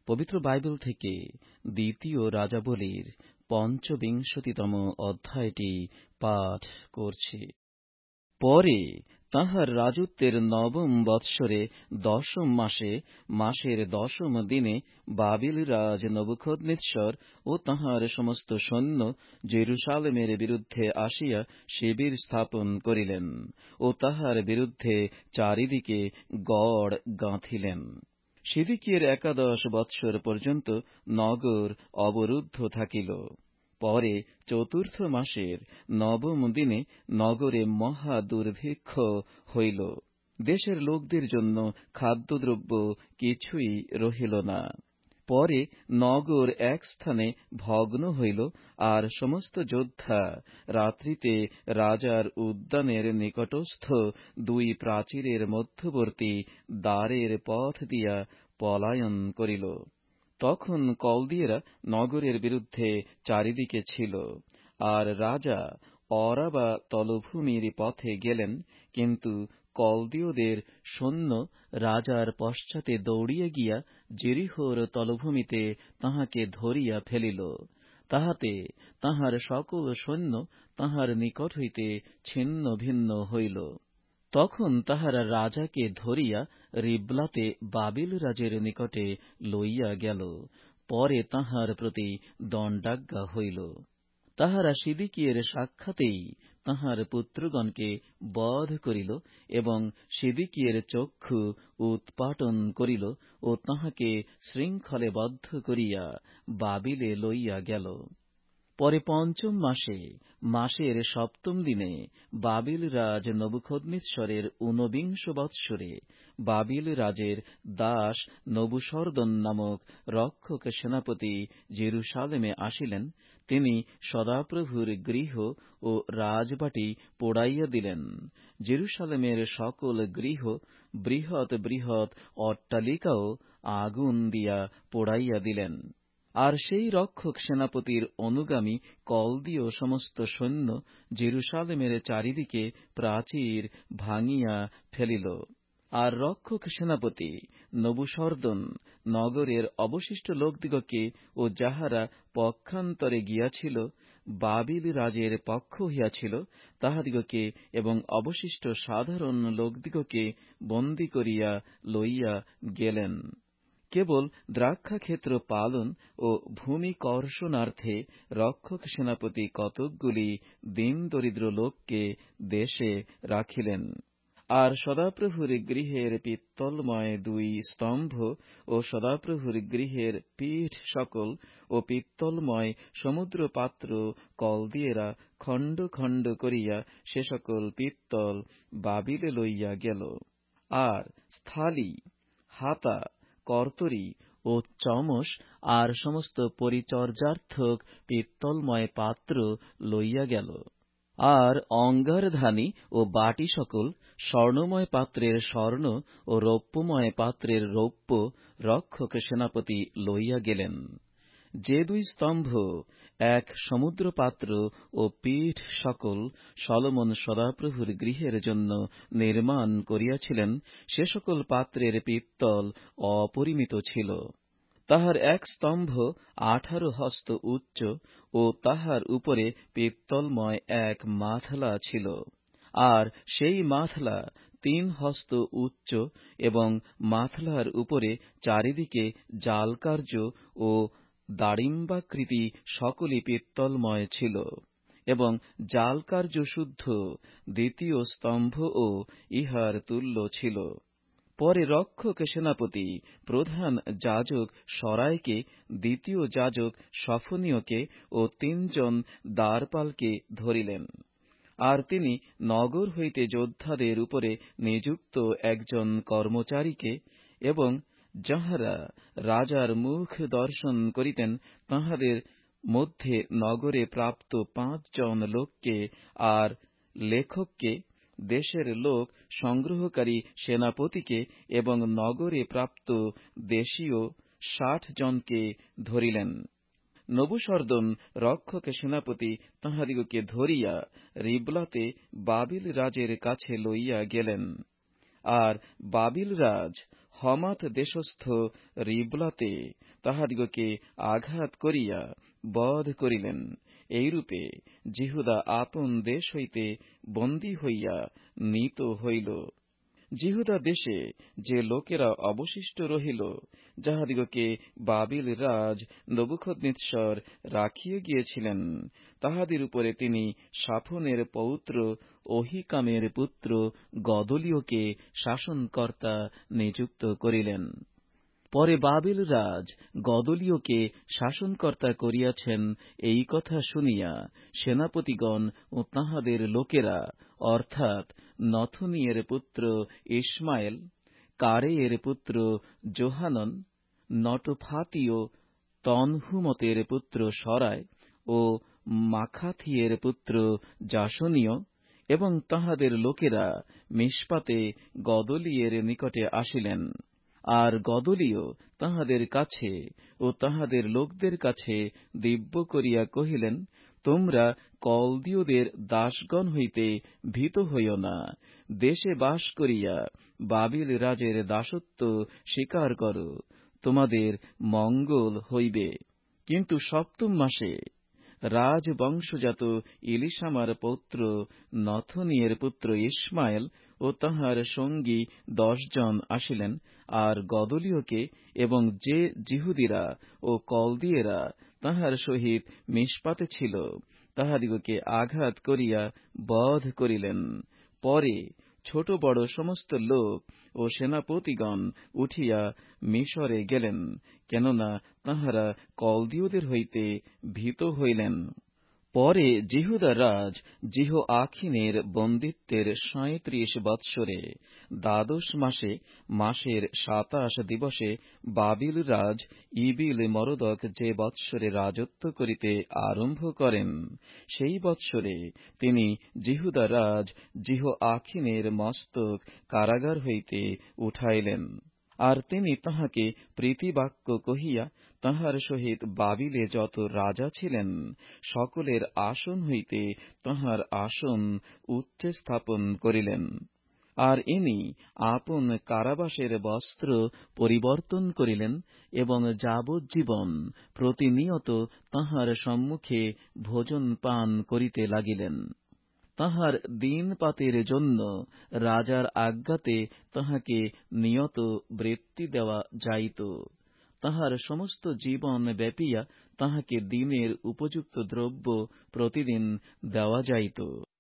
পবিত্র বাইবেল থেকে দ্বিতীয় রাজাবলীর ৫৫তম অধ্যায়টি পাঠ করছি। পরে তাঁহার রাজত্বের নবম বৎসরে ১০ম মাসে মাসের ১০ম দিনে বাবিল রাজ নবুকদনেচ্ছর ও তাঁহার সমস্ত সৈন্য জেরুসালেমের বিরুদ্ধে আসিয়া শিবির স্থাপন করিলেন ও তাহার বিরুদ্ধে চারিদিকে গড় গাঁথিলেন। সিদিকিয়ের ১১ বৎসর পর্যন্ত নগর অবরুদ্ধ থাকিল। পরে চতুর্থ মাসের নবম দিনে নগরে মহা দুর্ভিক্ষ হইল। দেশের লোকদের জন্য খাদ্যদ্রব্য কিছুই রহিল না। পরে নগর এক স্থানে ভগ্ন হইল, আর সমস্ত যোদ্ধা রাত্রিতে রাজার উদ্যানের নিকটস্থ ২ প্রাচীরের মধ্যবর্তী দ্বারের পথ দিয়া পলায়ন করিল। তখন কলদিয়েরা নগরের বিরুদ্ধে চারিদিকে ছিল, আর রাজা অরাবা তলভূমির পথে গেলেন, কিন্তু কলদীয়দের সৈন্য রাজার পশ্চাতে দৌড়িয়া গিয়া জেরিহোর তলভূমিতে তাহাকে ধরিয়া ফেলিল। তাহাতে তাহার সকল সৈন্য তাহার নিকট হইতে ছিন্ন ভিন্ন হইল। তখন তাহারা রাজাকে ধরিয়া রিবলাতে বাবিল রাজের নিকটে লইয়া গেল। পরে তাহার প্রতি দণ্ডাজ্ঞা হইল। তাহারা সিদিকিয়ের সাক্ষাতেই তাহার পুত্রগণকে বধ করিল এবং সিদিকিয়ের চক্ষু উৎপাটন করিল ও তাহাকে শৃঙ্খলে বদ্ধ করিয়া বাবিলে লইয়া গেল। পরে ৫ম মাসে মাসের ৭ম দিনে বাবিল রাজ নবুকদনেচ্ছরের ঊনবিংশ বৎসরে বাবিল রাজের দাস নবুসরদন নামক রক্ষক সেনাপতি জেরুসালেমে আসিলেন। তিনি সদাপ্রভুর গৃহ ও রাজবাটি পোড়াইয়া দিলেন। জেরুসালেমের সকল গৃহ, বৃহৎ বৃহৎ অট্টালিকাও আগুন দিয়া পোড়াইয়া দিলেন। আর সেই রক্ষক সেনাপতির অনুগামী কলদীয় সমস্ত সৈন্য জেরুসালেমের চারিদিকে প্রাচীর ভাঙিয়া ফেলিল। আর রক্ষক সেনাপতি নবুসরদন নগরের অবশিষ্ট লোকদিগকে ও যাহারা পক্ষান্তরে গিয়াছিল, বাবিল রাজের পক্ষ হইয়াছিল, তাহাদিগকে এবং অবশিষ্ট সাধারণ লোকদিগকে বন্দী করিয়া লইয়া গেলেন। কেবল দ্রাক্ষাক্ষেত্র পালন ও ভূমি কর্ষণার্থে রক্ষক সেনাপতি কতকগুলি দীন দরিদ্র লোককে দেশে রাখিলেন। আর সদাপ্রভুর গৃহের পিত্তলময় ২ স্তম্ভ ও সদাপ্রভুর গৃহের পীঠ সকল ও পিত্তলময় সমুদ্র পাত্র কলদিয়েরা খণ্ড খণ্ড করিয়া সে সকল পিত্তল বাবিলে লইয়া গেল। আর স্থালি, হাতা, কর্তরি ও চমস আর সমস্ত পরিচর্যার্থক পিত্তলময় পাত্র লইয়া গেল। আর অঙ্গারধানী ও বাটি সকল, স্বর্ণময় পাত্রের স্বর্ণ ও রৌপ্যময় পাত্রের রৌপ্য রক্ষক সেনাপতি লইয়া গেলেন। যে ২ স্তম্ভ, এক সমুদ্রপাত্র ও পীঠ সকল সলোমন সদাপ্রভুর গৃহের জন্য নির্মাণ করিয়াছিলেন, সে সকল পাত্রের পিত্তল অপরিমিত ছিল। তাহার এক স্তম্ভ ১৮ হস্ত উচ্চ ও তাহার উপরে পিত্তলময় এক মাথলা ছিল। আর সেই মাথলা ৩ হস্ত উচ্চ এবং মাথলার উপরে চারিদিকে জালকার্য ও দাড়িম্বাকৃতি সকলই পিত্তলময় ছিল। এবং জালকার্য শুদ্ধ ২য় স্তম্ভও ইহার তুল্য ছিল। পরে রক্ষক সেনাপতি প্রধান যাজক সরাইকে, দ্বিতীয় যাজক সফনীয়কে ও ৩ জন দ্বারপালকে ধরিলেন। আর তিনি নগর হইতে যোদ্ধাদের উপরে নিযুক্ত একজন কর্মচারীকে এবং যাহারা রাজার মুখ দর্শন করিতেন তাহাদের মধ্যে নগরে প্রাপ্ত ৫ জন লোককে আর লেখককে, দেশের লোক সংগ্রহকারী সেনাপতিকে এবং নগরে প্রাপ্ত দেশীয় ৬০ জনকে ধরিলেন। নবুসরদন রক্ষক সেনাপতি তাহাদিগকে ধরিয়া রিবলাতে বাবিল রাজের কাছে লইয়া গেলেন। আর বাবিল রাজ হমাত দেশস্থ রিবলাতে তাহাদিগকে আঘাত করিয়া বধ করিলেন। এইরূপে জিহুদা আপন দেশ হইতে বন্দী হইয়া নীত হইল। জিহুদা দেশে যে লোকেরা অবশিষ্ট রহিল, যাহাদিগকে বাবিল রাজ নবুখদ্নেচ্ছর রাখিয়া গিয়েছিলেন, তাহাদের উপরে তিনি শাফনের পৌত্র অহিকামের পুত্র গদলীয়কে শাসনকর্তা নিযুক্ত করিলেন। পরে বাবিল রাজ গদলীয়কে শাসনকর্তা করিয়াছেন, এই কথা শুনিয়া সেনাপতিগণ ও তাঁহাদের লোকেরা, অর্থাৎ নথনিয়ের পুত্র ইশমায়েল, কারেয়ের পুত্র যোহানন, নটফাতীয় তনহুমতের পুত্র সরায় ও মাখাথিয়ের পুত্র জাসনীয় এবং তাঁহাদের লোকেরা মিশপাতে গদলীয়ের নিকটে আসিলেন। আর গদলীয় তাঁহাদের কাছে ও তাঁহাদের লোকদের কাছে দিব্য করিয়া কহিলেন, তোমরা কলদীয়দের দাসগণ হইতে ভীত হইও না, দেশে বাস করিয়া বাবিল রাজের দাসত্ব স্বীকার করো, তোমাদের মঙ্গল হইবে। কিন্তু সপ্তম মাসে রাজবংশজাত ইলিশামার পৌত্র নথনিয়ের পুত্র ইশমায়েল ও তাঁহার সঙ্গী 10 জন আসিলেন, আর গদলীয়কে এবং যে জিহুদীরা ও কলদিয়েরা তাঁহার সহিত মিশপাতে ছিল, তাহাদিগকে আঘাত করিয়া বধ করিলেন। পরে ছোট বড় সমস্ত লোক ও সেনাপতিগণ উঠিয়া মিশরে গেলেন, কেননা তাঁহারা কলদীয়দের হইতে ভীত হইলেন। পরে জিহুদা রাজ জিহোআখিনের বন্দিত্বের 37 বৎসরে দ্বাদশ মাসে মাসের 27 দিবসে বাবিল রাজ ইবিল মরদক যে বৎসরে রাজত্ব করিতে আরম্ভ করেন, সেই বৎসরে তিনি জিহুদা রাজ জিহোআখিনের মস্তক কারাগার হইতে উঠাইলেন। আর তিনি তাহাকে প্রীতিবাক্য কহিয়া তাহার সহিত বাবিলে যত রাজা ছিলেন, সকলের আসন হইতে তাহার আসন উচ্চে স্থাপন করিলেন। আর ইনি আপন কারাবাসের বস্ত্র পরিবর্তন করিলেন এবং যাবজ্জীবন প্রতিনিয়ত তাহার সম্মুখে ভোজন পান করিতে লাগিলেন। তাহার দিনপাতের জন্য রাজার আজ্ঞাতে তাহাকে নিয়ত বৃত্তি দেওয়া যাইত। তাহার সমস্ত জীবন ব্যাপিয়া তাহাকে দিনের উপযুক্ত দ্রব্য প্রতিদিন দেওয়া যাইত।